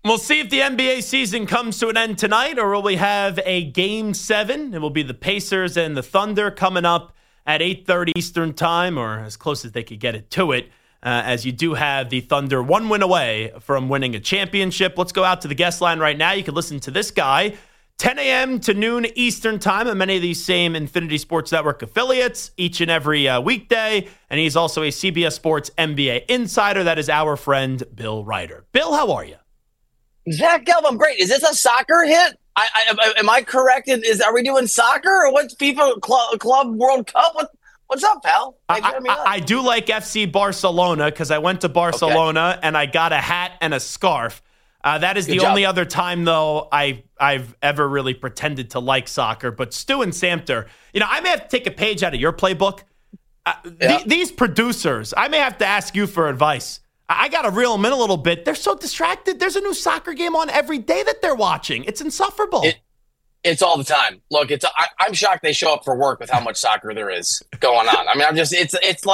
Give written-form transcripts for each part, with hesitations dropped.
We'll see if the NBA season comes to an end tonight, or will we have a Game 7? It will be the Pacers and the Thunder coming up at 8:30 Eastern time, or as close as they could get it to it, as you do have the Thunder one win away from winning a championship. Let's go out to the guest line right now. You can listen to this guy 10 a.m. to noon Eastern time on many of these same Infinity Sports Network affiliates each and every weekday. And he's also a CBS Sports NBA insider. That is our friend Bill Reiter. Bill, how are you? Zach Gelb, I'm great. Is this a soccer hit? Am I correct? Are we doing soccer or what's FIFA Club World Cup? What's up, pal? I do like FC Barcelona because I went to Barcelona and I got a hat and a scarf. That is the only other time, though, I've ever really pretended to like soccer. But Stu and Samter, I may have to take a page out of your playbook. These producers, I may have to ask you for advice. I got to reel them in a little bit. They're so distracted. There's a new soccer game on every day that they're watching. It's insufferable. It's all the time. Look, I'm shocked they show up for work with how much soccer there is going on. I mean, it's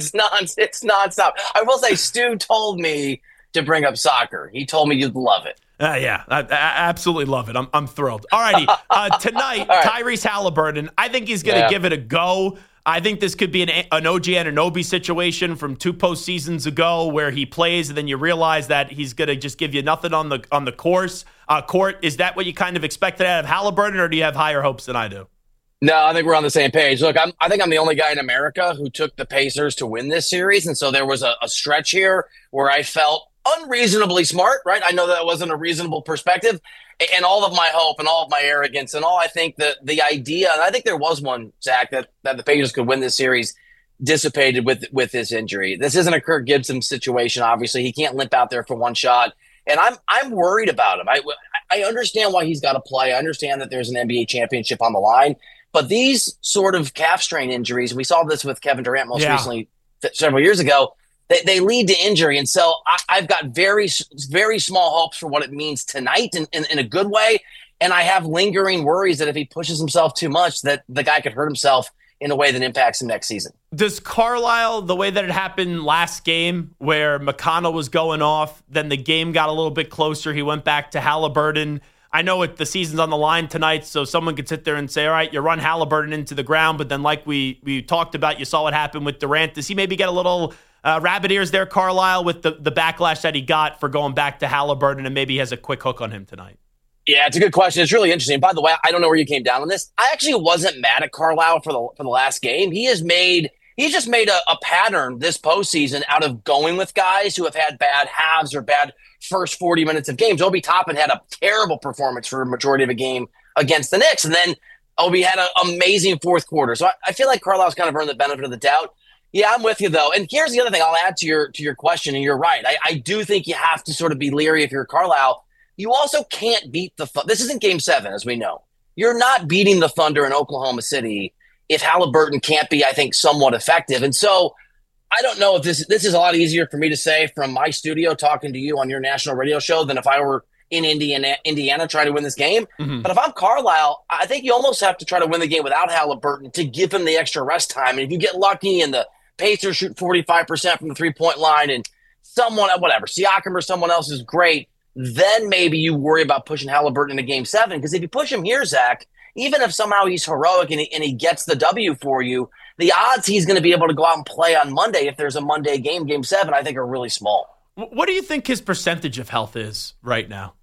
nonstop. I will say, Stu told me to bring up soccer. He told me you'd love it. Yeah, I absolutely love it. I'm thrilled. All righty. Tonight, right. Tyrese Halliburton, I think he's going to give it a go. I think this could be an OG Anunoby situation from 2 postseasons ago where he plays and then you realize that he's going to just give you nothing on the court. Is that what you kind of expected out of Halliburton, or do you have higher hopes than I do? No, I think we're on the same page. Look, I think I'm the only guy in America who took the Pacers to win this series, and so there was a stretch here where I felt unreasonably smart, right? I know that wasn't a reasonable perspective. And all of my hope and all of my arrogance and all, I think that the idea, and I think there was one, Zach, that the Pacers could win this series, dissipated with this injury. This isn't a Kirk Gibson situation, obviously. He can't limp out there for one shot. And I'm worried about him. I understand why he's got to play. I understand that there's an NBA championship on the line. But these sort of calf strain injuries, we saw this with Kevin Durant most recently several years ago, they lead to injury. And so I've got very, very small hopes for what it means tonight in a good way. And I have lingering worries that if he pushes himself too much, that the guy could hurt himself in a way that impacts him next season. Does Carlisle, the way that it happened last game where McConnell was going off, then the game got a little bit closer, he went back to Halliburton. I know the season's on the line tonight, so someone could sit there and say, all right, you run Halliburton into the ground, but then like we talked about, you saw what happened with Durant. Does he maybe get a little rabbit ears there, Carlisle, with the backlash that he got for going back to Halliburton, and maybe he has a quick hook on him tonight? Yeah, it's a good question. It's really interesting. By the way, I don't know where you came down on this. I actually wasn't mad at Carlisle for the last game. He's just made a pattern this postseason out of going with guys who have had bad halves or bad first 40 minutes of games. Obi Toppin had a terrible performance for a majority of a game against the Knicks, and then Obi had an amazing fourth quarter. So I feel like Carlisle's kind of earned the benefit of the doubt. Yeah, I'm with you, though. And here's the other thing I'll add to your question, and you're right. I do think you have to sort of be leery if you're Carlisle. You also can't beat the Thunder. This isn't Game 7, as we know. You're not beating the Thunder in Oklahoma City if Halliburton can't be, I think, somewhat effective. And so I don't know if this is a lot easier for me to say from my studio talking to you on your national radio show than if I were in Indiana trying to win this game. Mm-hmm. But if I'm Carlisle, I think you almost have to try to win the game without Halliburton to give him the extra rest time. And if you get lucky and the Pacers shoot 45% from the three-point line and Siakam or someone else is great, then maybe you worry about pushing Halliburton into Game 7. Because if you push him here, Zach, even if somehow he's heroic and he gets the W for you, the odds he's going to be able to go out and play on Monday, if there's a Monday game, Game 7, I think are really small. What do you think his percentage of health is right now?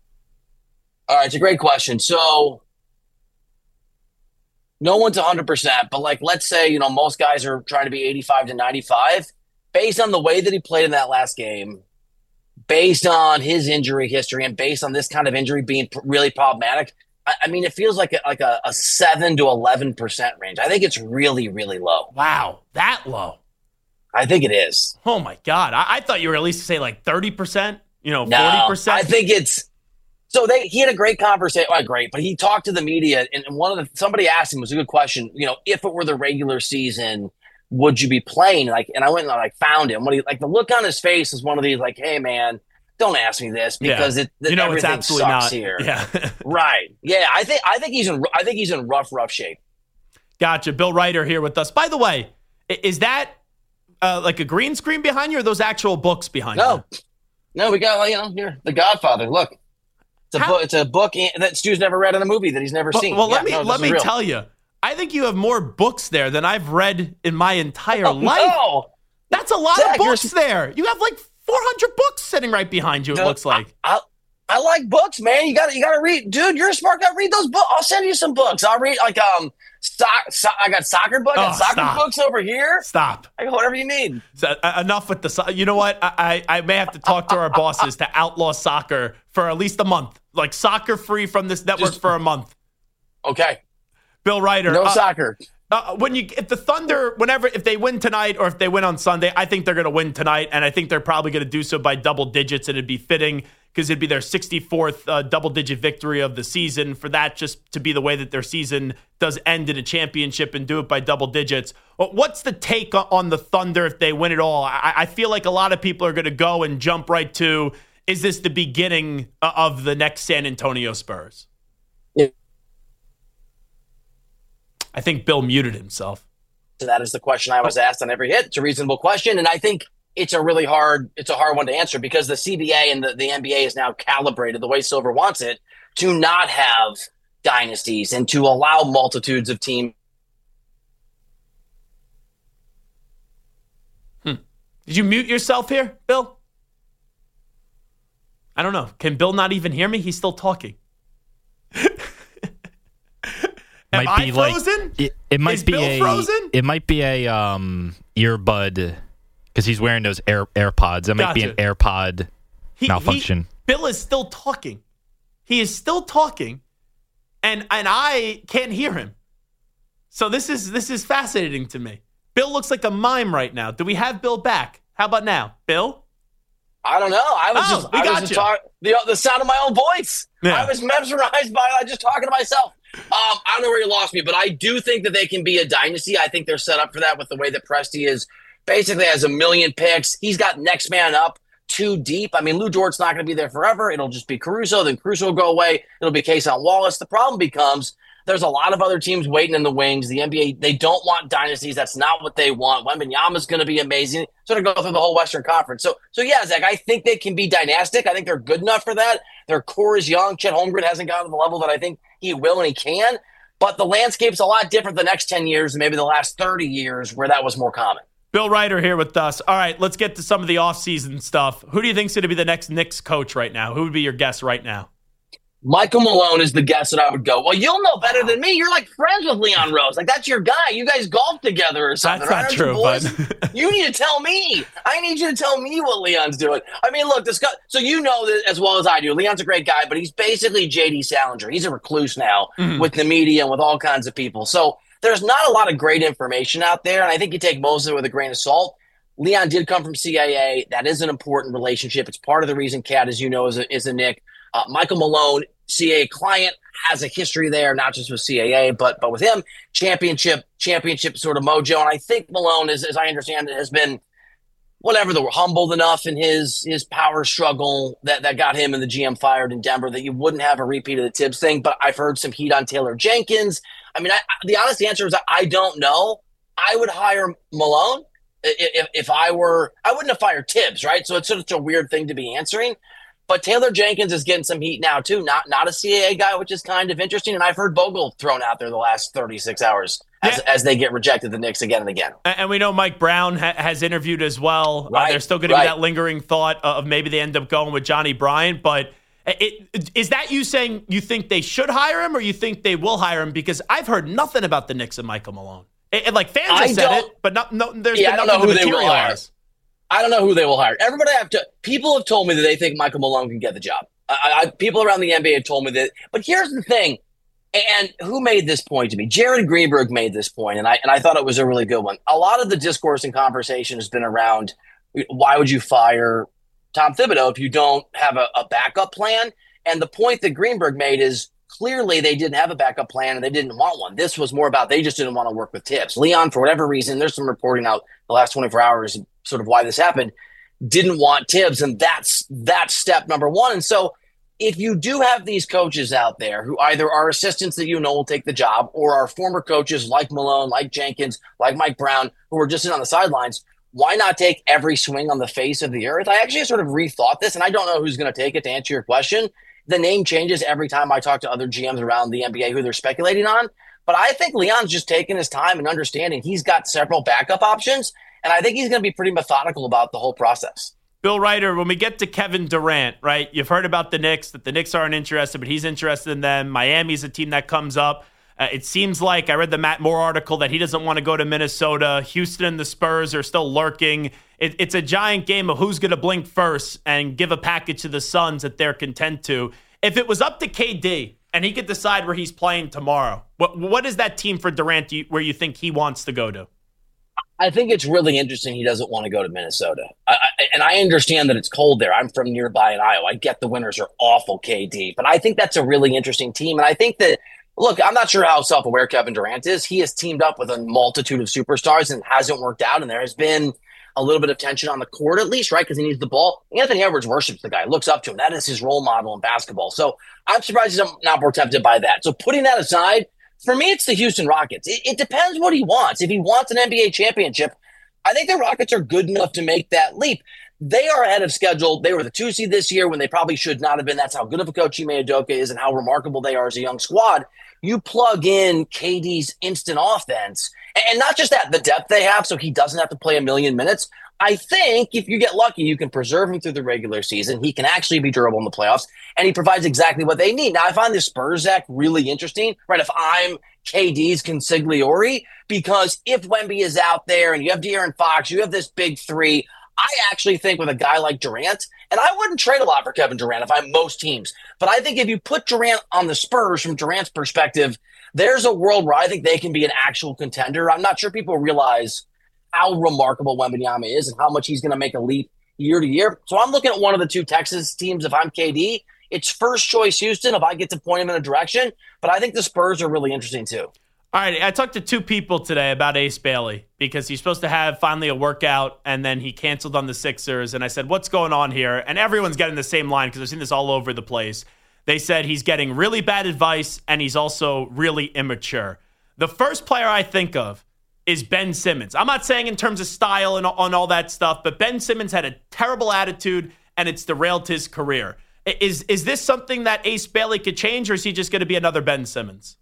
All right, it's a great question. So no one's 100%, but let's say, most guys are trying to be 85 to 95. Based on the way that he played in that last game, based on his injury history, and based on this kind of injury being really problematic, I mean, it feels like a 7 to 11% range. I think it's really, really low. Wow, that low? I think it is. Oh, my God. I thought you were at least say 30%, 40%. No, I think it's – so he had a great conversation. Well, great, but he talked to the media, and somebody asked him, it was a good question, if it were the regular season, would you be playing? And I went and found him. The look on his face is one of these hey, man, don't ask me this because everything it's absolutely sucks not here. Yeah. Right. Yeah. I think he's in rough shape. Gotcha. Bill Reiter here with us. By the way, is that a green screen behind you, or are those actual books behind you? No, we got here The Godfather. Look, It's a book that Stu's never read in a movie that he's never seen. Well, let me tell you. I think you have more books there than I've read in my entire life. No. That's a lot of books there. You have like 400 books sitting right behind you, it looks like. I like books, man. You gotta read. Dude, you're a smart guy. Read those books. I'll send you some books. I'll read I got soccer books. I got soccer books over here. Stop. I got whatever you need. So, enough with the. You know what? I may have to talk to our bosses to outlaw soccer for at least a month. Like soccer free from this network for a month. Okay. Bill Ryder. No soccer. If the Thunder, if they win tonight or if they win on Sunday, I think they're going to win tonight, and I think they're probably going to do so by double digits, and it'd be fitting because it'd be their 64th double-digit victory of the season. For that just to be the way that their season does end in a championship and do it by double digits. What's the take on the Thunder if they win it all? I feel like a lot of people are going to go and jump right to, is this the beginning of the next San Antonio Spurs? Yeah. I think Bill muted himself. So that is the question I was asked on every hit. It's a reasonable question, and I think it's a hard one to answer because the CBA and the NBA is now calibrated the way Silver wants it to not have dynasties and to allow multitudes of teams. Did you mute yourself here, Bill? I don't know. Can Bill not even hear me? He's still talking. Am I frozen? It might Is be Bill frozen? It might be a earbud because he's wearing those AirPods. That might be an AirPod malfunction. Bill is still talking. He is still talking, and I can't hear him. So this is fascinating to me. Bill looks like a mime right now. Do we have Bill back? How about now, Bill? I don't know. I was just talking the sound of my own voice. Yeah. I was mesmerized by it. Just talking to myself. I don't know where you lost me, but I do think that they can be a dynasty. I think they're set up for that with the way that Presti is basically has 1 million picks. He's got next man up too deep. I mean, Lou Dort's not going to be there forever. It'll just be Caruso. Then Caruso will go away. It'll be Cason Wallace. The problem becomes there's a lot of other teams waiting in the wings. The NBA, they don't want dynasties. That's not what they want. Wembanyama's going to be amazing. Sort of go through the whole Western Conference. So yeah, Zach, I think they can be dynastic. I think they're good enough for that. Their core is young. Chet Holmgren hasn't gotten to the level that I think he will and he can. But the landscape's a lot different the next 10 years than maybe the last 30 years where that was more common. Bill Ryder here with us. All right, let's get to some of the offseason stuff. Who do you think is going to be the next Knicks coach right now? Who would be your guess right now? Michael Malone is the guess that I would go. Well, you'll know better than me. You're like friends with Leon Rose. Like, that's your guy. You guys golf together or something. That's not true, but you need to tell me. I need you to tell me what Leon's doing. I mean, look, this guy. So you know that as well as I do. Leon's a great guy, but he's basically J.D. Salinger. He's a recluse now with the media and with all kinds of people. So there's not a lot of great information out there, and I think you take most of it with a grain of salt. Leon did come from CAA. That is an important relationship. It's part of the reason Cat, as you know, is a Knick. Michael Malone, CAA client, has a history there, not just with CAA, but with him, championship sort of mojo. And I think Malone, as I understand it, has been humbled enough in his power struggle that got him and the GM fired in Denver that you wouldn't have a repeat of the Tibbs thing. But I've heard some heat on Taylor Jenkins. I mean, the honest answer is I don't know. I would hire Malone if I wouldn't have fired Tibbs, right? So it's such a weird thing to be answering. But Taylor Jenkins is getting some heat now, too. Not a CAA guy, which is kind of interesting. And I've heard Bogle thrown out there the last 36 hours as they get rejected the Knicks again and again. And we know Mike Brown has interviewed as well. Right, there's still going to be that lingering thought of maybe they end up going with Johnny Bryant. But is that you saying you think they should hire him or you think they will hire him? Because I've heard nothing about the Knicks and Michael Malone. Fans have said it, but there's been nothing to materialize. I don't know who they will hire. People have told me that they think Michael Malone can get the job. People around the NBA have told me that. But here's the thing, and who made this point to me? Jared Greenberg made this point, and I thought it was a really good one. A lot of the discourse and conversation has been around why would you fire Tom Thibodeau if you don't have a backup plan? And the point that Greenberg made is clearly they didn't have a backup plan and they didn't want one. This was more about they just didn't want to work with Tibbs. Leon, for whatever reason, there's some reporting out the last 24 hours sort of why this happened, didn't want Tibbs, and that's step number one. And so if you do have these coaches out there who either are assistants that will take the job or are former coaches like Malone, like Jenkins, like Mike Brown, who are just sitting on the sidelines, why not take every swing on the face of the earth? I actually sort of rethought this, and I don't know who's going to take it to answer your question. the name changes every time I talk to other GMs around the NBA who they're speculating on. But I think Leon's just taking his time and understanding he's got several backup options, and I think he's going to be pretty methodical about the whole process. Bill Reiter, when we get to Kevin Durant, right, you've heard about the Knicks, that the Knicks aren't interested, but he's interested in them. Miami's a team that comes up. It seems like I read the Matt Moore article that he doesn't want to go to Minnesota. Houston and the Spurs are still lurking. It's a giant game of who's going to blink first and give a package to the Suns that they're content to. If it was up to KD and he could decide where he's playing tomorrow, what is that team for Durant where you think he wants to go to? I think it's really interesting he doesn't want to go to Minnesota. And I understand that it's cold there. I'm from nearby in Iowa. I get the winters are awful, KD. But I think that's a really interesting team. And I think that, look, I'm not sure how self-aware Kevin Durant is. He has teamed up with a multitude of superstars and hasn't worked out. And there has been a little bit of tension on the court at least, right? Because he needs the ball. Anthony Edwards worships the guy, looks up to him. That is his role model in basketball. So I'm surprised he's not more tempted by that. So putting that aside, for me, it's the Houston Rockets. It depends what he wants. If he wants an NBA championship, I think the Rockets are good enough to make that leap. They are ahead of schedule. They were the 2 seed this year when they probably should not have been. That's how good of a coach Ime Udoka is and how remarkable they are as a young squad. You plug in KD's instant offense, and not just that, the depth they have so he doesn't have to play a million minutes. I think if you get lucky, you can preserve him through the regular season. He can actually be durable in the playoffs, and he provides exactly what they need. Now, I find the Spurs, Zach, really interesting, right? If I'm KD's consigliere, because if Wemby is out there and you have De'Aaron Fox, you have this big three, I actually think with a guy like Durant, and I wouldn't trade a lot for Kevin Durant if I'm most teams, but I think if you put Durant on the Spurs from Durant's perspective, there's a world where I think they can be an actual contender. I'm not sure people realize how remarkable Wembanyama is and how much he's going to make a leap year to year. So I'm looking at one of the two Texas teams if I'm KD. It's first choice Houston if I get to point him in a direction, but I think the Spurs are really interesting too. All right, I talked to two people today about Ace Bailey because he's supposed to have finally a workout, and then he canceled on the Sixers. And I said, what's going on here? And everyone's getting the same line because I've seen this all over the place. They said he's getting really bad advice, and he's also really immature. The first player I think of is Ben Simmons. I'm not saying in terms of style and on all that stuff, but Ben Simmons had a terrible attitude, and it's derailed his career. Is this something that Ace Bailey could change, or is he just going to be another Ben Simmons?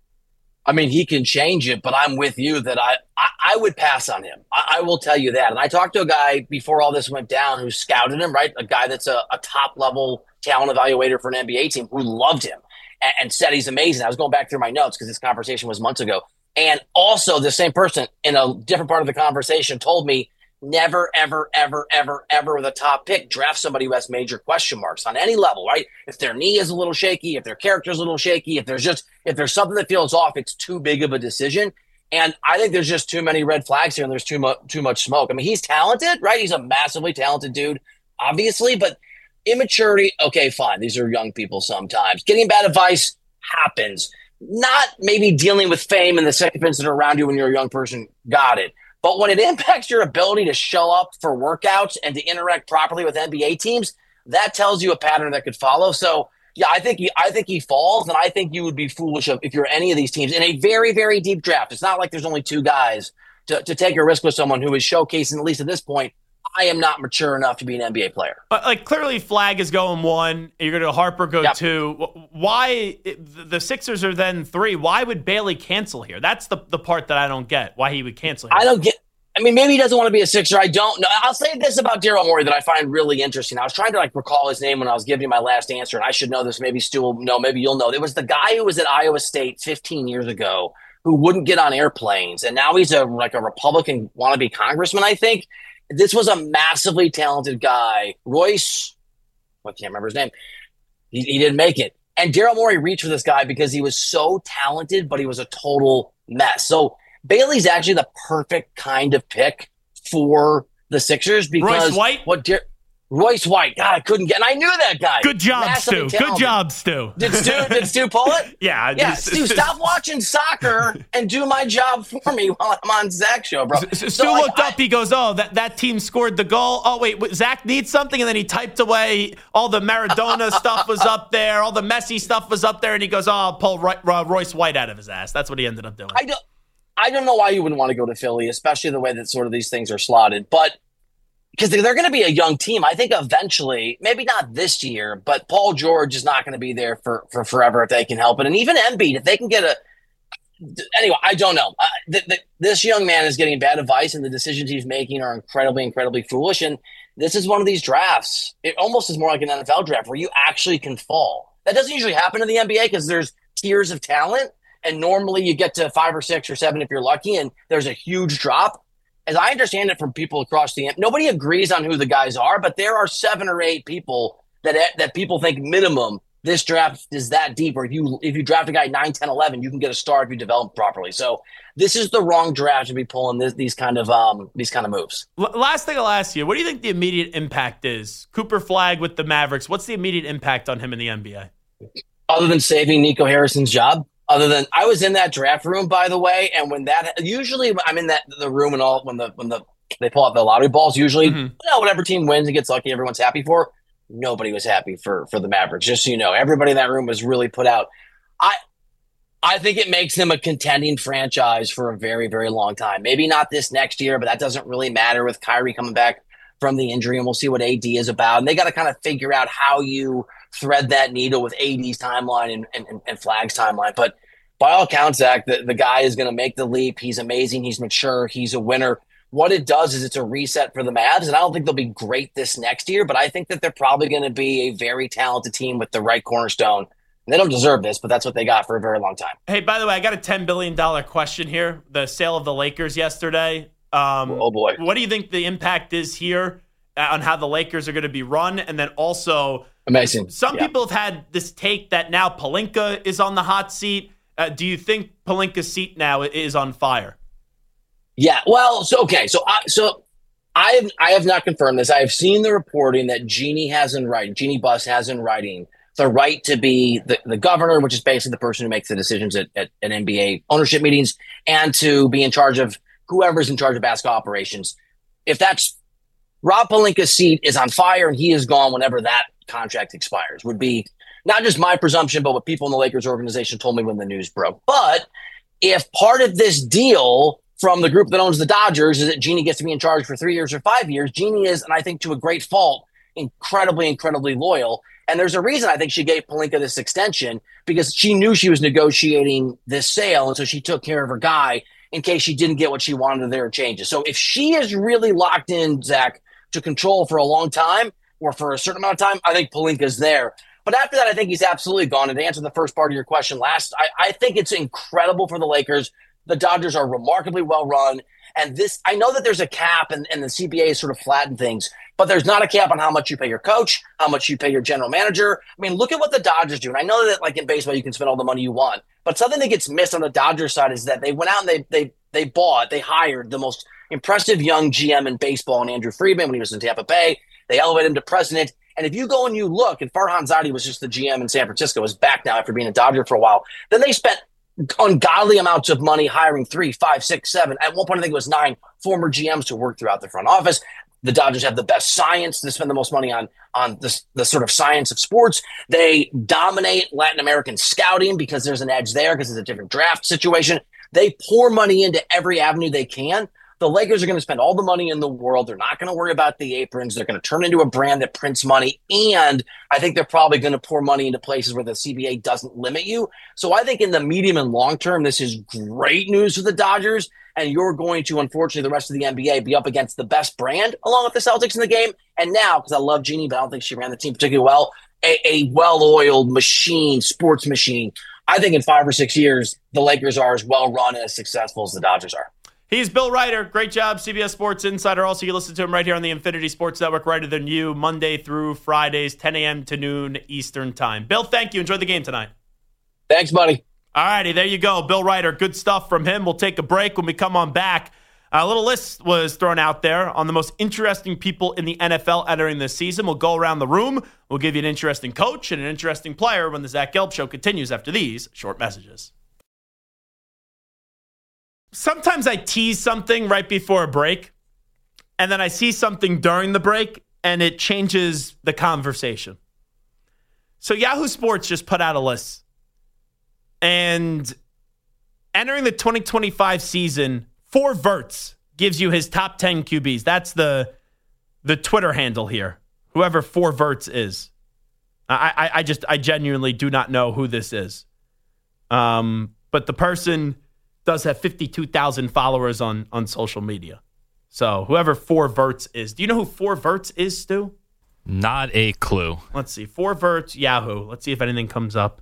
I mean, he can change it, but I'm with you that I would pass on him. I will tell you that. And I talked to a guy before all this went down who scouted him, right? A guy that's a top-level talent evaluator for an NBA team who loved him and said he's amazing. I was going back through my notes because this conversation was months ago. And also the same person in a different part of the conversation told me, never, ever, ever, ever, ever with a top pick, draft somebody who has major question marks on any level, right? If their knee is a little shaky, if their character is a little shaky, if there's something that feels off, it's too big of a decision. And I think there's just too many red flags here and there's too much smoke. I mean, he's talented, right? He's a massively talented dude, obviously, but immaturity, okay, fine. These are young people sometimes. Getting bad advice happens. Not maybe dealing with fame and the sycophants that are around you when you're a young person. Got it. But when it impacts your ability to show up for workouts and to interact properly with NBA teams, that tells you a pattern that could follow. So, yeah, I think he falls, and I think you would be foolish if you're any of these teams in a very, very deep draft. It's not like there's only two guys to take a risk with someone who is showcasing, at least at this point, I am not mature enough to be an NBA player. Like, clearly Flag is going 1. You're going to Harper go 2. Why the Sixers are then 3? Why would Bailey cancel here? That's the part that I don't get. Why he would cancel here. I mean, maybe he doesn't want to be a Sixer. I don't know. I'll say this about Daryl Morey that I find really interesting. I was trying to recall his name when I was giving you my last answer, and I should know this. Maybe Stu will know. Maybe you'll know. It was the guy who was at Iowa State 15 years ago who wouldn't get on airplanes, and now he's a Republican wannabe congressman, I think. This was a massively talented guy. Royce, I can't remember his name. He didn't make it. And Daryl Morey reached for this guy because he was so talented, but he was a total mess. So Bailey's actually the perfect kind of pick for the Sixers because Royce White? Royce White. God, I couldn't get, and I knew that guy. Good job, Stu. Good job, Stu. Did Stu pull it? Yeah. Stu, stop watching soccer and do my job for me while I'm on Zach's show, bro. Stu looked up. He goes, "Oh, that team scored the goal. Oh, wait, Zach needs something." And then he typed away. All the Maradona stuff was up there. All the Messi stuff was up there. And he goes, "Oh, I'll pull Royce White out of his ass." That's what he ended up doing. I don't know why you wouldn't want to go to Philly, especially the way that sort of these things are slotted. But because they're going to be a young team. I think eventually, maybe not this year, but Paul George is not going to be there for forever if they can help it. And even Embiid, if they can get anyway, I don't know. This young man is getting bad advice, and the decisions he's making are incredibly, incredibly foolish. And this is one of these drafts. It almost is more like an NFL draft where you actually can fall. That doesn't usually happen in the NBA because there's tiers of talent, and normally you get to 5 or 6 or 7 if you're lucky, and there's a huge drop. As I understand it from people across the – nobody agrees on who the guys are, but there are 7 or 8 people that people think minimum this draft is that deep, or if you draft a guy 9, 10, 11, you can get a star if you develop properly. So this is the wrong draft to be pulling these kind of moves. Last thing I'll ask you, what do you think the immediate impact is? Cooper Flagg with the Mavericks, what's the immediate impact on him in the NBA? Other than saving Nico Harrison's job? Other than I was in that draft room, by the way, and when that usually I'm in the room and all when they pull out the lottery balls, usually whatever team wins and gets lucky, everyone's happy for. Nobody was happy for the Mavericks. Just so you know, everybody in that room was really put out. I think it makes them a contending franchise for a very, very long time. Maybe not this next year, but that doesn't really matter with Kyrie coming back from the injury, and we'll see what AD is about. And they got to kind of figure out how you thread that needle with AD's timeline and Flagg's timeline. But by all accounts, Zach, the guy is going to make the leap. He's amazing. He's mature. He's a winner. What it does is it's a reset for the Mavs, and I don't think they'll be great this next year, but I think that they're probably going to be a very talented team with the right cornerstone. And they don't deserve this, but that's what they got for a very long time. Hey, by the way, I got a $10 billion question here. The sale of the Lakers yesterday. Oh, boy. What do you think the impact is here on how the Lakers are going to be run? And then also, amazing. Some people have had this take that now Pelinka is on the hot seat. Do you think Pelinka's seat now is on fire? Yeah, well, so I have not confirmed this. I have seen the reporting that Jeannie Buss has in writing the right to be the governor, which is basically the person who makes the decisions at NBA ownership meetings, and to be in charge of whoever's in charge of basketball operations. If that's Rob Pelinka's seat is on fire and he is gone whenever that contract expires, would be not just my presumption, but what people in the Lakers organization told me when the news broke. But if part of this deal from the group that owns the Dodgers is that Jeannie gets to be in charge for 3 years or 5 years, Jeannie is, and I think to a great fault, incredibly, incredibly loyal. And there's a reason I think she gave Pelinka this extension, because she knew she was negotiating this sale, and so she took care of her guy in case she didn't get what she wanted or there were changes. So if she is really locked in, Zach, to control for a long time or for a certain amount of time, I think Pelinka's there. But after that, I think he's absolutely gone. And to answer the first part of your question last, I think it's incredible for the Lakers. The Dodgers are remarkably well run. And this, I know that there's a cap and the CBA has sort of flattened things, but there's not a cap on how much you pay your coach, how much you pay your general manager. I mean, look at what the Dodgers do. And I know that like in baseball, you can spend all the money you want, but something that gets missed on the Dodgers side is that they went out and they hired the most impressive young GM in baseball in Andrew Friedman when he was in Tampa Bay. They elevated him to president. And if you go and you look, and Farhan Zaidi was just the GM in San Francisco, is back now after being a Dodger for a while. Then they spent ungodly amounts of money hiring 3, 5, 6, 7. At one point, I think it was 9 former GMs to work throughout the front office. The Dodgers have the best science. They spend the most money on the sort of science of sports. They dominate Latin American scouting because there's an edge there because it's a different draft situation. They pour money into every avenue they can. The Lakers are going to spend all the money in the world. They're not going to worry about the aprons. They're going to turn into a brand that prints money. And I think they're probably going to pour money into places where the CBA doesn't limit you. So I think in the medium and long term, this is great news for the Dodgers. And you're going to, unfortunately, the rest of the NBA be up against the best brand along with the Celtics in the game. And now, because I love Jeannie, but I don't think she ran the team particularly well, a well-oiled machine, sports machine. I think in 5 or 6 years, the Lakers are as well-run and as successful as the Dodgers are. He's Bill Reiter. Great job, CBS Sports Insider. Also, you listen to him right here on the Infinity Sports Network, Reiter Than You, Monday through Fridays, 10 a.m. to noon Eastern Time. Bill, thank you. Enjoy the game tonight. Thanks, buddy. All righty, there you go. Bill Reiter, good stuff from him. We'll take a break. When we come on back, a little list was thrown out there on the most interesting people in the NFL entering this season. We'll go around the room. We'll give you an interesting coach and an interesting player when the Zach Gelb Show continues after these short messages. Sometimes I tease something right before a break, and then I see something during the break, and it changes the conversation. So Yahoo Sports just put out a list. And entering the 2025 season, 4 Verts gives you his top 10 QBs. That's the the Twitter handle here, whoever 4verts is. I genuinely do not know who this is. But the person does have 52,000 followers on social media. So whoever 4verts is. Do you know who 4verts is, Stu? Not a clue. Let's see. 4verts, Yahoo. Let's see if anything comes up.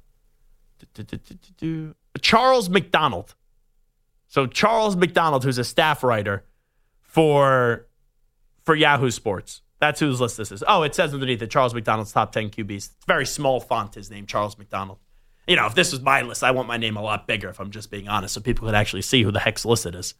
Charles McDonald. So Charles McDonald, who's a staff writer for Yahoo Sports. That's whose list this is. Oh, it says underneath it, Charles McDonald's top 10 QBs. It's very small font, his name, Charles McDonald. You know, if this was my list, I want my name a lot bigger, if I'm just being honest, so people could actually see who the heck's list it is.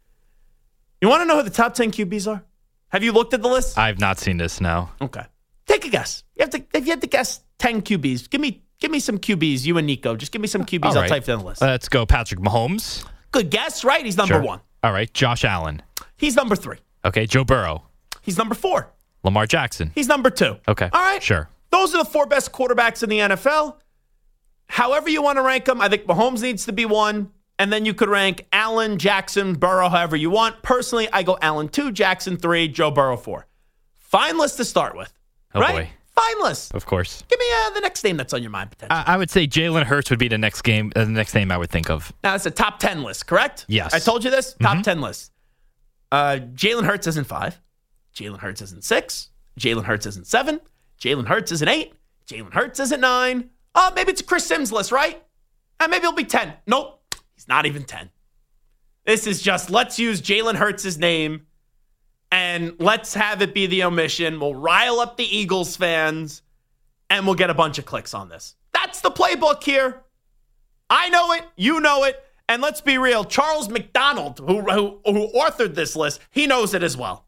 You want to know who the top 10 QBs are? Have you looked at the list? I've not seen this, no. Okay. Take a guess. If you had to guess 10 QBs, give me some QBs, you and Nico. Just give me some QBs. I'll type down the list. Let's go Patrick Mahomes. Good guess, right? He's number 1. All right. Josh Allen. He's number 3. Okay. Joe Burrow. He's number 4. Lamar Jackson. He's number 2. Okay. All right. Sure. Those are the 4 best quarterbacks in the NFL. However you want to rank them, I think Mahomes needs to be 1. And then you could rank Allen, Jackson, Burrow, however you want. Personally, I go Allen 2, Jackson 3, Joe Burrow 4. Fine list to start with. Oh, right? boy. Fine list. Of course. Give me the next name that's on your mind, potentially. I would say Jalen Hurts would be the next name I would think of. Now, it's a top 10 list, correct? Yes. I told you this? Top 10 list. Jalen Hurts isn't 5. Jalen Hurts isn't 6. Jalen Hurts isn't 7. Jalen Hurts isn't 8. Jalen Hurts isn't 9. Oh, maybe it's a Chris Sims list, right? Maybe it'll be 10. Nope. He's not even 10. This is just, let's use Jalen Hurts' name and let's have it be the omission. We'll rile up the Eagles fans and we'll get a bunch of clicks on this. That's the playbook here. I know it. You know it. And let's be real. Charles McDonald, who authored this list, he knows it as well.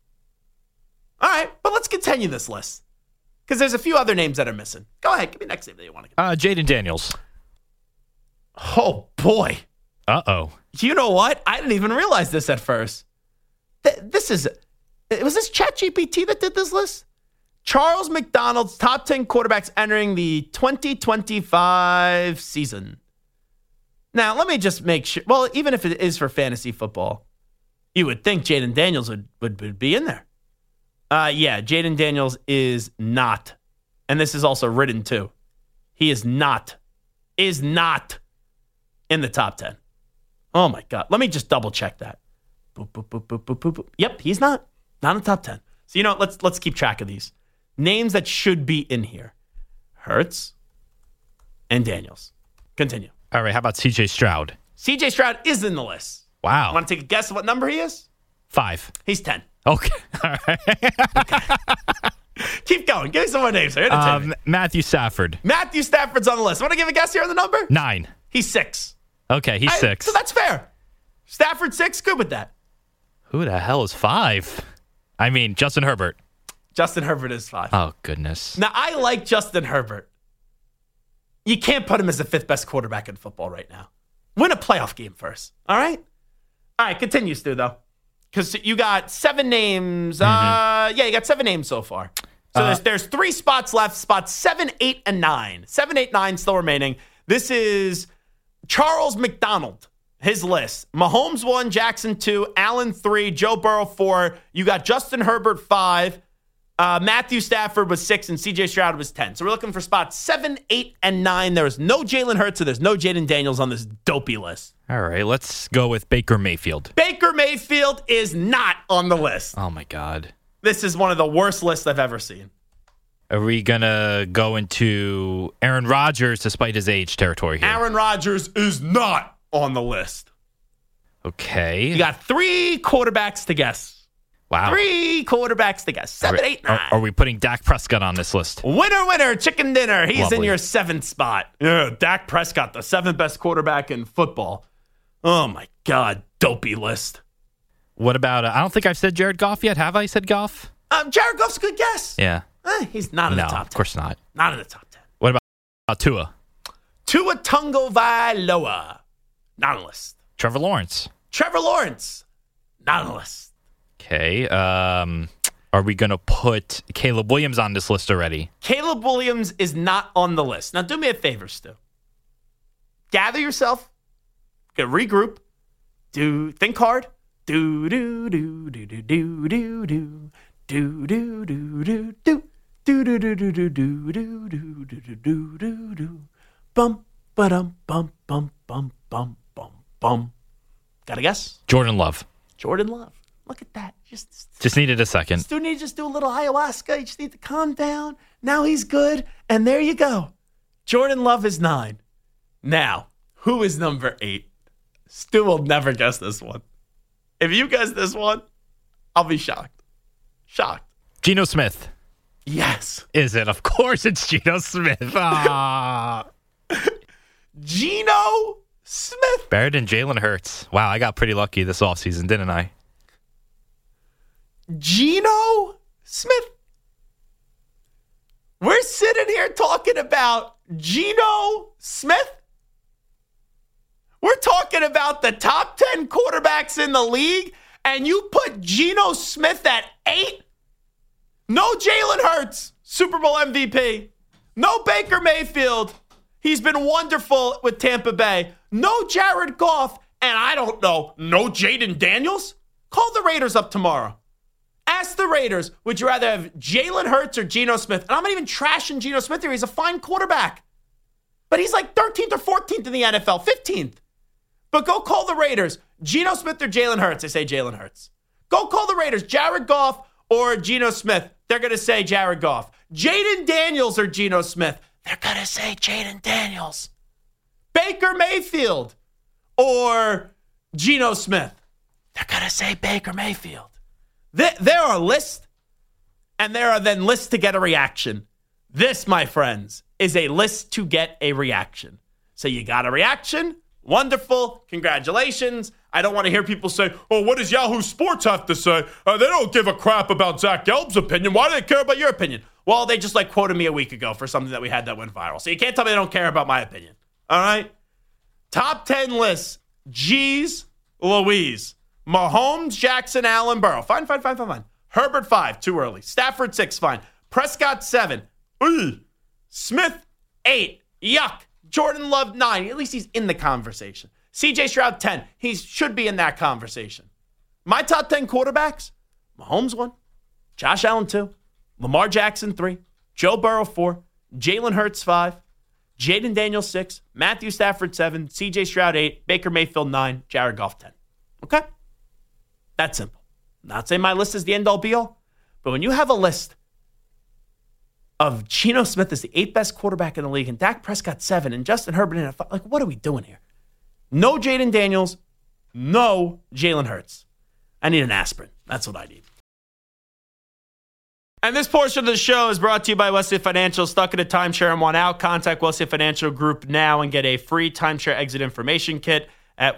All right, but let's continue this list because there's a few other names that are missing. Go ahead. Give me the next name that you want to get. Jaden Daniels. Oh, boy. Uh-oh. You know what? I didn't even realize this at first. Was this ChatGPT that did this list? Charles McDonald's top 10 quarterbacks entering the 2025 season. Now, let me just make sure. Well, even if it is for fantasy football, you would think Jaden Daniels would be in there. Yeah, Jaden Daniels is not. And this is also written too. He is not in the top 10. Oh, my God. Let me just double check that. Boop, boop, boop, boop, boop, boop, boop. Yep, he's not in the top 10. So, you know, let's keep track of these. Names that should be in here. Hurts and Daniels. Continue. All right, how about C.J. Stroud? C.J. Stroud is in the list. Wow. Want to take a guess of what number he is? 5. He's 10. Okay. All right. Okay. Keep going. Give me some more names here. Matthew Stafford. Matthew Stafford's on the list. Want to give a guess here on the number? 9. He's 6. Okay, he's 6. So that's fair. Stafford 6, good with that. Who the hell is 5? I mean, Justin Herbert. Justin Herbert is 5. Oh, goodness. Now, I like Justin Herbert. You can't put him as the 5th best quarterback in football right now. Win a playoff game first, all right? All right, continue, Stu, though. Because you got 7 names. Yeah, you got 7 names so far. So there's 3 spots left, spots 7, 8, and 9. 7, 8, 9 still remaining. This is Charles McDonald, his list. Mahomes 1, Jackson 2, Allen 3, Joe Burrow 4. You got Justin Herbert 5. Matthew Stafford was 6, and C.J. Stroud was 10. So we're looking for spots 7, 8, and 9. There is no Jalen Hurts, so there's no Jaden Daniels on this dopey list. All right, let's go with Baker Mayfield. Baker Mayfield is not on the list. Oh, my God. This is one of the worst lists I've ever seen. Are we going to go into Aaron Rodgers despite his age territory here? Aaron Rodgers is not on the list. Okay. You got 3 quarterbacks to guess. Wow. 3 quarterbacks to guess. 7, 8, 9. Are we putting Dak Prescott on this list? Winner, chicken dinner. He's Lovely. in your 7th spot. Yeah, Dak Prescott, the 7th best quarterback in football. Oh, my God. Dopey list. What about, I don't think I've said Jared Goff yet. Have I said Goff? Jared Goff's a good guess. Yeah. He's not in the top 10. Of course not. Not in the top 10. What about Tua? Tua Tagovailoa. Not on the list. Trevor Lawrence. Trevor Lawrence. Not on the list. Okay. Are we going to put Caleb Williams on this list already? Caleb Williams is not on the list. Now, do me a favor, Stu. Gather yourself. Get regroup. Think hard. Do. Do do do do do do do do do do do do do do do do do. Bum ba-dum bum bum bum bum bum bum. Got a guess? Jordan Love. Jordan Love. Look at that. Just needed a second. Still need to just do a little ayahuasca. You just need to calm down. Now he's good. And there you go. Jordan Love is 9. Now, who is number 8? Stu will never guess this one. If you guess this one, I'll be shocked. Shocked. Geno Smith. Yes. Is it? Of course it's Geno Smith. Ah. Geno Smith. Better than Jalen Hurts. Wow, I got pretty lucky this offseason, didn't I? Geno Smith. We're sitting here talking about Geno Smith. We're talking about the top 10 quarterbacks in the league, and you put Geno Smith at 8? No Jalen Hurts, Super Bowl MVP. No Baker Mayfield. He's been wonderful with Tampa Bay. No Jared Goff, and I don't know, no Jaden Daniels? Call the Raiders up tomorrow. Ask the Raiders, would you rather have Jalen Hurts or Geno Smith? And I'm not even trashing Geno Smith here. He's a fine quarterback. But he's like 13th or 14th in the NFL, 15th. But go call the Raiders. Geno Smith or Jalen Hurts? They say Jalen Hurts. Go call the Raiders. Jared Goff or Geno Smith? They're going to say Jared Goff. Jaden Daniels or Geno Smith? They're going to say Jaden Daniels. Baker Mayfield or Geno Smith? They're going to say Baker Mayfield. There are lists, and there are then lists to get a reaction. This, my friends, is a list to get a reaction. So you got a reaction? Wonderful. Congratulations. I don't want to hear people say, oh, what does Yahoo Sports have to say? They don't give a crap about Zach Gelb's opinion. Why do they care about your opinion? Well, they just quoted me a week ago for something that we had that went viral. So you can't tell me they don't care about my opinion. All right? Top 10 lists. Jeez Louise. Mahomes, Jackson, Allen, Burrow. Fine. Herbert 5, too early. Stafford 6, fine. Prescott 7. Smith 8. Yuck. Jordan Love 9. At least he's in the conversation. CJ Stroud 10. He should be in that conversation. My top 10 quarterbacks: Mahomes 1, Josh Allen 2, Lamar Jackson 3, Joe Burrow 4, Jalen Hurts 5, Jaden Daniels 6, Matthew Stafford 7, CJ Stroud 8, Baker Mayfield 9, Jared Goff 10. Okay? That's simple. I'm not saying my list is the end-all be-all, but when you have a list of Geno Smith as the 8th best quarterback in the league and Dak Prescott 7 and Justin Herbert in what are we doing here? No Jaden Daniels, no Jalen Hurts. I need an aspirin. That's what I need. And this portion of the show is brought to you by Wesley Financial. Stuck in a timeshare and want out? Contact Wesley Financial Group now and get a free timeshare exit information kit at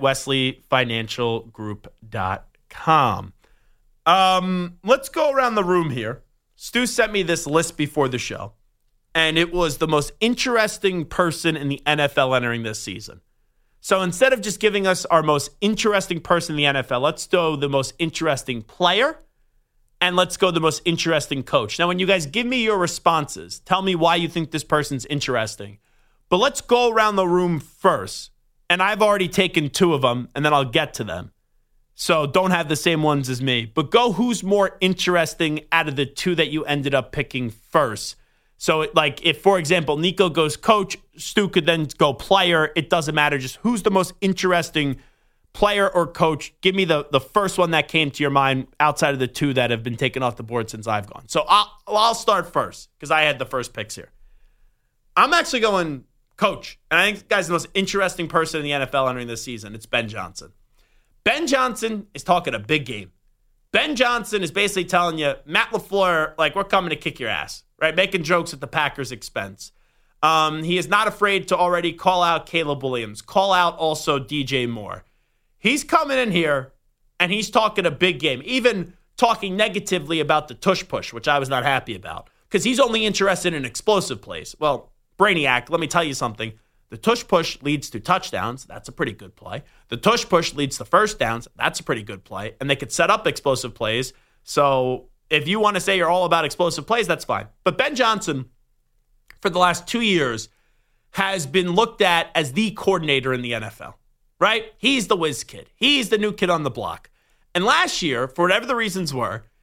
wesleyfinancialgroup.com. Let's go around the room here. Stu sent me this list before the show, and it was the most interesting person in the NFL entering this season. So instead of just giving us our most interesting person in the NFL, let's go the most interesting player, and let's go the most interesting coach. Now, when you guys give me your responses, tell me why you think this person's interesting. But let's go around the room first, and I've already taken 2 of them, and then I'll get to them. So don't have the same ones as me. But go who's more interesting out of the 2 that you ended up picking first. So, if, for example, Nico goes coach, Stu could then go player. It doesn't matter. Just who's the most interesting player or coach. Give me the first one that came to your mind outside of the 2 that have been taken off the board since I've gone. So I'll start first because I had the first picks here. I'm actually going coach. And I think this guy's the most interesting person in the NFL entering this season. It's Ben Johnson. Ben Johnson is talking a big game. Ben Johnson is basically telling you, Matt LaFleur, we're coming to kick your ass, right? Making jokes at the Packers' expense. He is not afraid to already call out Caleb Williams, call out also DJ Moore. He's coming in here, and he's talking a big game, even talking negatively about the tush push, which I was not happy about, because he's only interested in explosive plays. Well, Brainiac, let me tell you something. The tush push leads to touchdowns. That's a pretty good play. The tush push leads to first downs. That's a pretty good play. And they could set up explosive plays. So if you want to say you're all about explosive plays, that's fine. But Ben Johnson, for the last 2 years, has been looked at as the coordinator in the NFL, right? He's the whiz kid. He's the new kid on the block. And last year, for whatever the reasons were,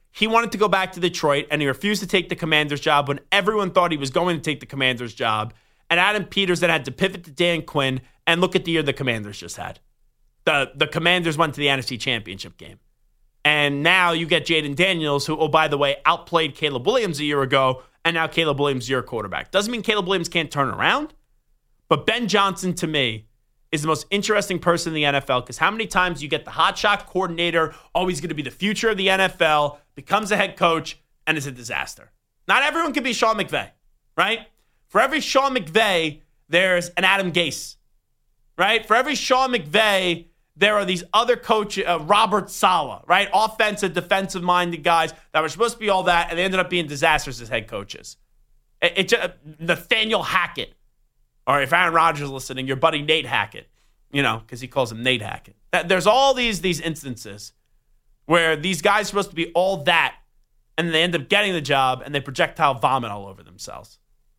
He wanted to go back to Detroit, and he refused to take the Commander's job when everyone thought he was going to take the Commander's job. And Adam Peters then had to pivot to Dan Quinn, and look at the year the Commanders just had. The Commanders went to the NFC Championship game. And now you get Jaden Daniels, who, oh, by the way, outplayed Caleb Williams a year ago, and now Caleb Williams is your quarterback. Doesn't mean Caleb Williams can't turn around, but Ben Johnson, to me, is the most interesting person in the NFL, because how many times you get the hotshot coordinator, always going to be the future of the NFL, becomes a head coach, and is a disaster. Not everyone can be Sean McVay, right? For every Sean McVay, there's an Adam Gase, right? For every Sean McVay, there are these other coaches, Robert Saleh, right? Offensive, defensive-minded guys that were supposed to be all that, and they ended up being disasters as head coaches. Nathaniel Hackett, or if Aaron Rodgers is listening, your buddy Nate Hackett, because he calls him Nate Hackett. There's all these instances where these guys are supposed to be all that, and they end up getting the job, and they projectile vomit all over themselves.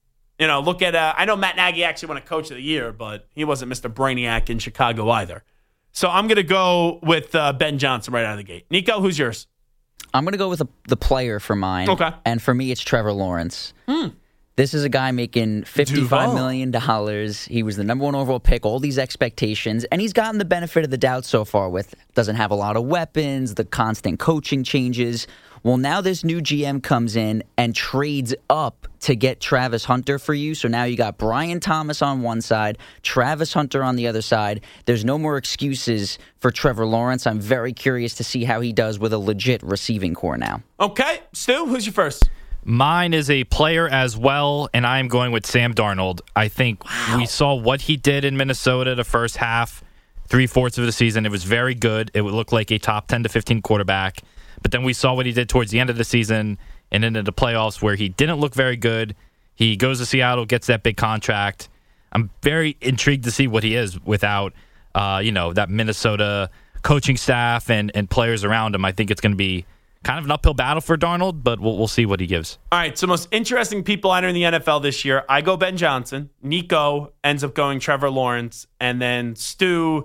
Look at, I know Matt Nagy actually won a Coach of the Year, but he wasn't Mr. Brainiac in Chicago either. So I'm going to go with Ben Johnson right out of the gate. Nico, who's yours? I'm going to go with the player for mine. Okay. And for me, it's Trevor Lawrence. This is a guy making $55 million. He was the number one overall pick, all these expectations, and he's gotten the benefit of the doubt so far with doesn't have a lot of weapons, the constant coaching changes. Well, now this new GM comes in and trades up to get Travis Hunter for you. So now you got Brian Thomas on one side, Travis Hunter on the other side. There's no more excuses for Trevor Lawrence. I'm very curious to see how he does with a legit receiving core now. Okay. Stu, who's your first? Mine is a player as well, and I'm going with Sam Darnold. I think we saw what he did in Minnesota the first half, 3/4 of the season. It was very good. It would look like a top 10 to 15 quarterback. But then we saw what he did towards the end of the season and into the playoffs where he didn't look very good. He goes to Seattle, gets that big contract. I'm very intrigued to see what he is without, that Minnesota coaching staff and players around him. I think it's going to be kind of an uphill battle for Darnold, but we'll see what he gives. All right, so most interesting people entering the NFL this year. I go Ben Johnson. Nico ends up going Trevor Lawrence. And then Stu...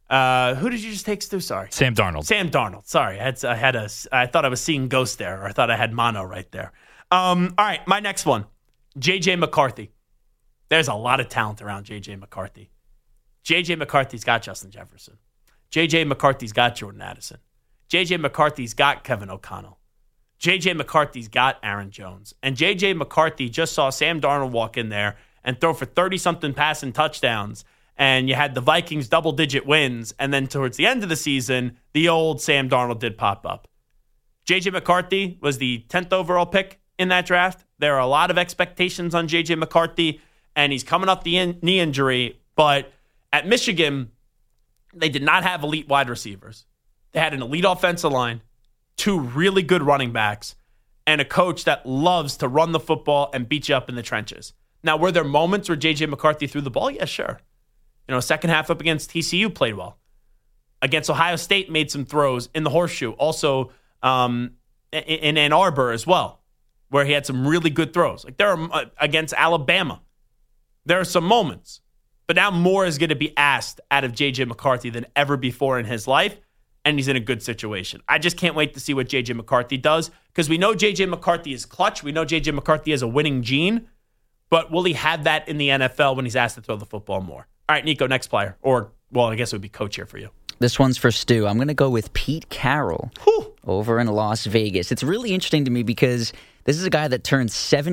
who did you just take, Stu? Sorry. Sam Darnold. Sam Darnold. Sorry. I thought I was seeing ghosts there, or I thought I had mono right there. All right, my next one. J.J. McCarthy. There's a lot of talent around J.J. McCarthy. J.J. McCarthy's got Justin Jefferson. J.J. McCarthy's got Jordan Addison. J.J. McCarthy's got Kevin O'Connell. J.J. McCarthy's got Aaron Jones. And J.J. McCarthy just saw Sam Darnold walk in there and throw for 30-something passing touchdowns. And you had the Vikings double-digit wins, and then towards the end of the season, the old Sam Darnold did pop up. J.J. McCarthy was the 10th overall pick in that draft. There are a lot of expectations on J.J. McCarthy, and he's coming off the knee injury. But at Michigan, they did not have elite wide receivers. They had an elite offensive line, 2 really good running backs, and a coach that loves to run the football and beat you up in the trenches. Now, were there moments where J.J. McCarthy threw the ball? Yeah, sure. Second half up against TCU played well. Against Ohio State, made some throws in the horseshoe. Also in Ann Arbor as well, where he had some really good throws. Like there are against Alabama. There are some moments. But now more is going to be asked out of J.J. McCarthy than ever before in his life, and he's in a good situation. I just can't wait to see what J.J. McCarthy does, because we know J.J. McCarthy is clutch. We know J.J. McCarthy has a winning gene, but will he have that in the NFL when he's asked to throw the football more? All right, Nico, next player. Or, well, I guess it would be coach here for you. This one's for Stu. I'm going to go with Pete Carroll over in Las Vegas. It's really interesting to me because this is a guy that turned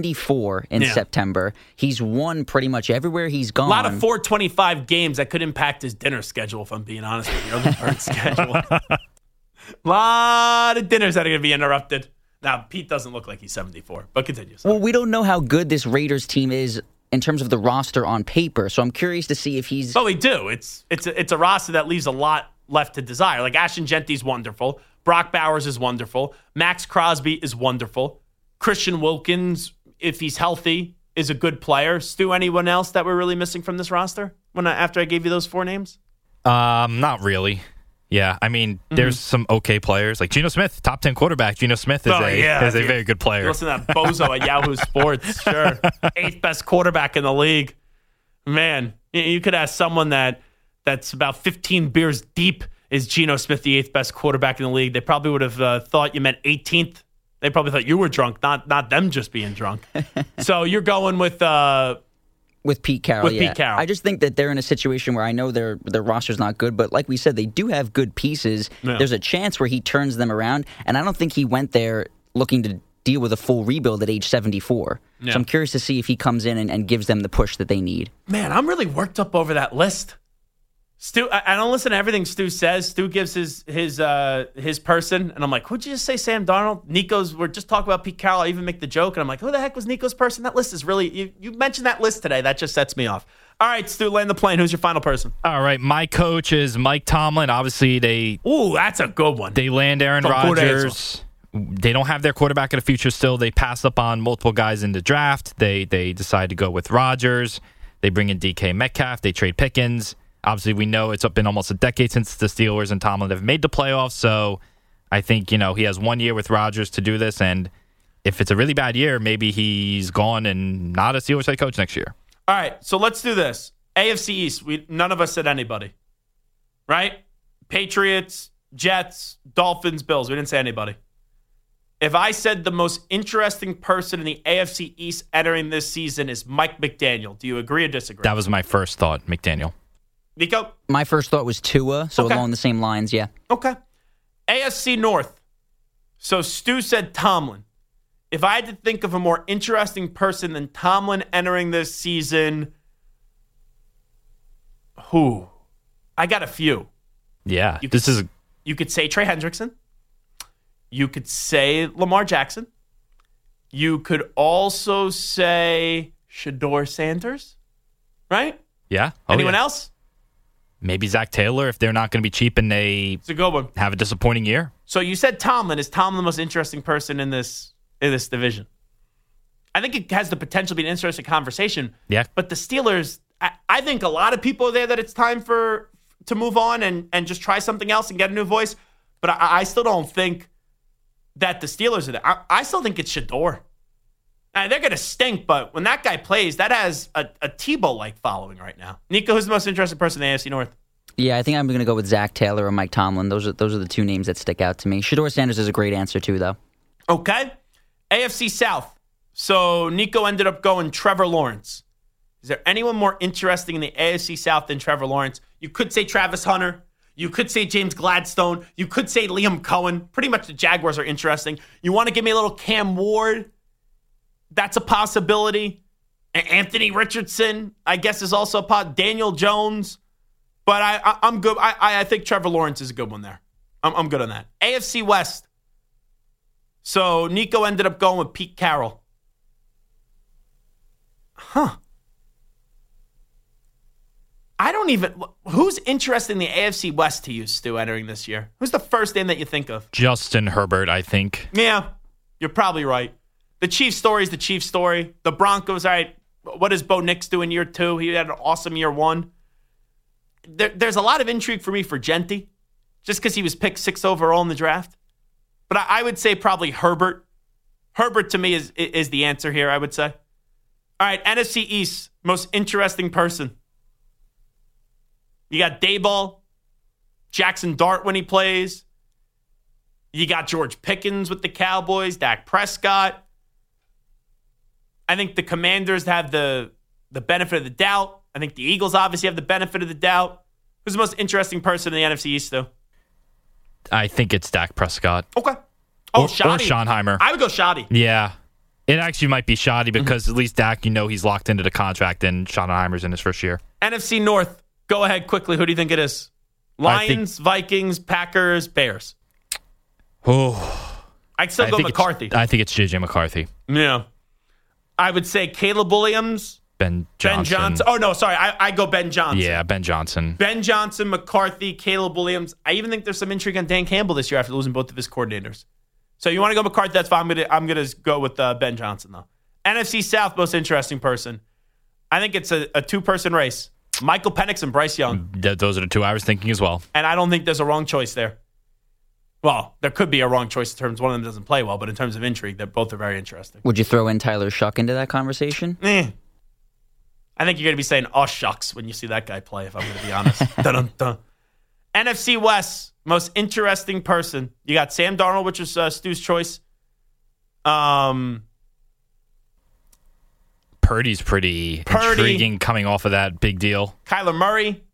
74 in September. He's won pretty much everywhere he's gone. A lot of 425 games that could impact his dinner schedule, if I'm being honest with you, the current schedule. A lot of dinners that are going to be interrupted. Now, Pete doesn't look like he's 74, but continue. Well, we don't know how good this Raiders team is in terms of the roster on paper, so I'm curious to see if he's... Oh, we do. It's a roster that leaves a lot left to desire. Like Ashton Genty's wonderful. Brock Bowers is wonderful. Max Crosby is wonderful. Christian Wilkins, if he's healthy, is a good player. Stu, anyone else that we're really missing from this roster after I gave you those 4 names? Not really. Yeah, I mean, there's some okay players. Like Geno Smith, top 10 quarterback. Geno Smith is a very good player. Listen to that bozo at Yahoo Sports. Sure. 8th best quarterback in the league. Man, you could ask someone that's about 15 beers deep, is Geno Smith the 8th best quarterback in the league? They probably would have thought you meant 18th They probably thought you were drunk, not them just being drunk. So you're going with Pete Carroll. Pete Carroll. I just think that they're in a situation where I know their roster's not good, but like we said, they do have good pieces. Yeah. There's a chance where he turns them around, and I don't think he went there looking to deal with a full rebuild at age 74. Yeah. So I'm curious to see if he comes in and gives them the push that they need. Man, I'm really worked up over that list. Stu, I don't listen to everything Stu says. Stu gives his person, and I'm like, who'd you just say, Sam Darnold? We're just talking about Pete Carroll. I even make the joke, and I'm like, who the heck was Nico's person? That list is really, you mentioned that list today. That just sets me off. All right, Stu, land the plane. Who's your final person? All right, my coach is Mike Tomlin. Obviously, Ooh, that's a good one. they land Aaron Rodgers. They don't have their quarterback of the future still. They passed up on multiple guys in the draft. They decide to go with Rodgers. They bring in DK Metcalf. They trade Pickens. Obviously, we know it's been almost a decade since the Steelers and Tomlin have made the playoffs, so I think, he has 1 year with Rodgers to do this, and if it's a really bad year, maybe he's gone and not a Steelers head coach next year. All right, so let's do this. AFC East, none of us said anybody, right? Patriots, Jets, Dolphins, Bills. We didn't say anybody. If I said the most interesting person in the AFC East entering this season is Mike McDaniel, do you agree or disagree? That was my first thought, McDaniel. Nico? My first thought was Tua, so Okay. along the same lines, yeah. Okay. AFC North. So Stu said Tomlin. If I had to think of a more interesting person than Tomlin entering this season, who? I got a few. Yeah, You could say Trey Hendrickson. You could say Lamar Jackson. You could also say Shedeur Sanders, right? Yeah. Anyone else? Maybe Zach Taylor if they're not going to be cheap and they It's a good one. have a disappointing year. So you said Tomlin. Is Tomlin the most interesting person in this division? I think it has the potential to be an interesting conversation. Yeah. But the Steelers, I think a lot of people are there that it's time to move on and just try something else and get a new voice. But I still don't think that the Steelers are there. I still think it's Shedeur. They're going to stink, but when that guy plays, that has a Tebow-like following right now. Nico, who's the most interesting person in the AFC North? Yeah, I think I'm going to go with Zach Taylor or Mike Tomlin. Those are the two names that stick out to me. Shedeur Sanders is a great answer, too, though. Okay. AFC South. So Nico ended up going Trevor Lawrence. Is there anyone more interesting in the AFC South than Trevor Lawrence? You could say Travis Hunter. You could say James Gladstone. You could say Liam Cohen. Pretty much the Jaguars are interesting. You want to give me a little Cam Ward? That's a possibility. Anthony Richardson, I guess, is also a pot. Daniel Jones. But I'm good. I think Trevor Lawrence is a good one there. I'm good on that. AFC West. So Nico ended up going with Pete Carroll. Huh. Who's interested in the AFC West to you, Stu, entering this year? Who's the first name that you think of? Justin Herbert, I think. Yeah, you're probably right. The Chiefs story is the Chiefs story. The Broncos, all right, what does Bo Nix do in year 2? He had an awesome year 1. There's a lot of intrigue for me for Genti, just because he was picked 6th overall in the draft. But I would say probably Herbert. Herbert, to me, is the answer here, I would say. All right, NFC East, most interesting person. You got Daboll, Jackson Dart when he plays. You got George Pickens with the Cowboys, Dak Prescott. I think the Commanders have the benefit of the doubt. I think the Eagles obviously have the benefit of the doubt. Who's the most interesting person in the NFC East, though? I think it's Dak Prescott. Okay. Oh, Or Shoddy. Schottenheimer. I would go Shoddy. Yeah. It actually might be shoddy because at least Dak, he's locked into the contract and Schottenheimer's in his first year. NFC North. Go ahead quickly. Who do you think it is? Lions, Vikings, Packers, Bears. Oh, I'd still go McCarthy. I think it's J.J. McCarthy. Yeah. I would say Caleb Williams. Ben Johnson. Ben Johnson. Oh, no, sorry. I go Ben Johnson. Yeah, Ben Johnson. Ben Johnson, McCarthy, Caleb Williams. I even think there's some intrigue on Dan Campbell this year after losing both of his coordinators. So you want to go McCarthy? That's fine. I'm gonna go with Ben Johnson, though. NFC South, most interesting person. I think it's a two-person race. Michael Penix and Bryce Young. Those are the two I was thinking as well. And I don't think there's a wrong choice there. Well, there could be a wrong choice in terms one of them doesn't play well, but in terms of intrigue, they both are very interesting. Would you throw in Tyler Shuck into that conversation? I think you're going to be saying, oh, shucks, when you see that guy play, if I'm going to be honest. Dun-dun-dun. NFC West, most interesting person. You got Sam Darnold, which is Stu's choice. Purdy's pretty intriguing coming off of that big deal. Kyler Murray.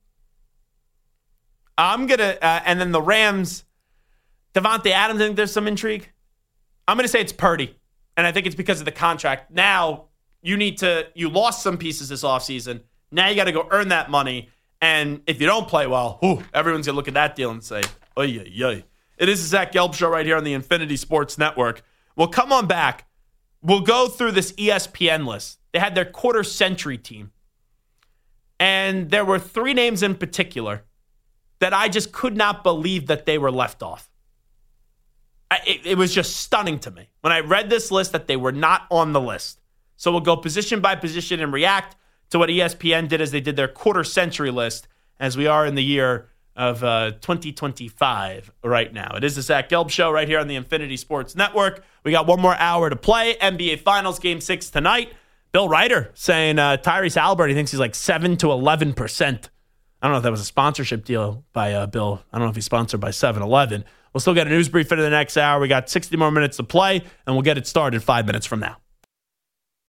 I'm going to, and then the Rams, Devontae Adams, I think there's some intrigue. I'm going to say it's Purdy, and I think it's because of the contract. Now, you lost some pieces this offseason. Now you got to go earn that money, and if you don't play well, everyone's going to look at that deal and say, oy, oy, oy. It is the Zach Gelb Show right here on the Infinity Sports Network. Well, come on back. We'll go through this ESPN list. They had their quarter-century team. And there were 3 names in particular that I just could not believe that they were left off. It was just stunning to me when I read this list that they were not on the list. So we'll go position by position and react to what ESPN did as they did their quarter-century list as we are in the year of 2025 right now. It is the Zach Gelb Show right here on the Infinity Sports Network. We got one more hour to play. NBA Finals Game 6 tonight. Bill Ryder saying Tyrese Haliburton, he thinks he's like 7 to 11%. I don't know if that was a sponsorship deal by Bill. I don't know if he's sponsored by 7-Eleven. We'll still get a news brief into the next hour. We got 60 more minutes to play, and we'll get it started 5 minutes from now.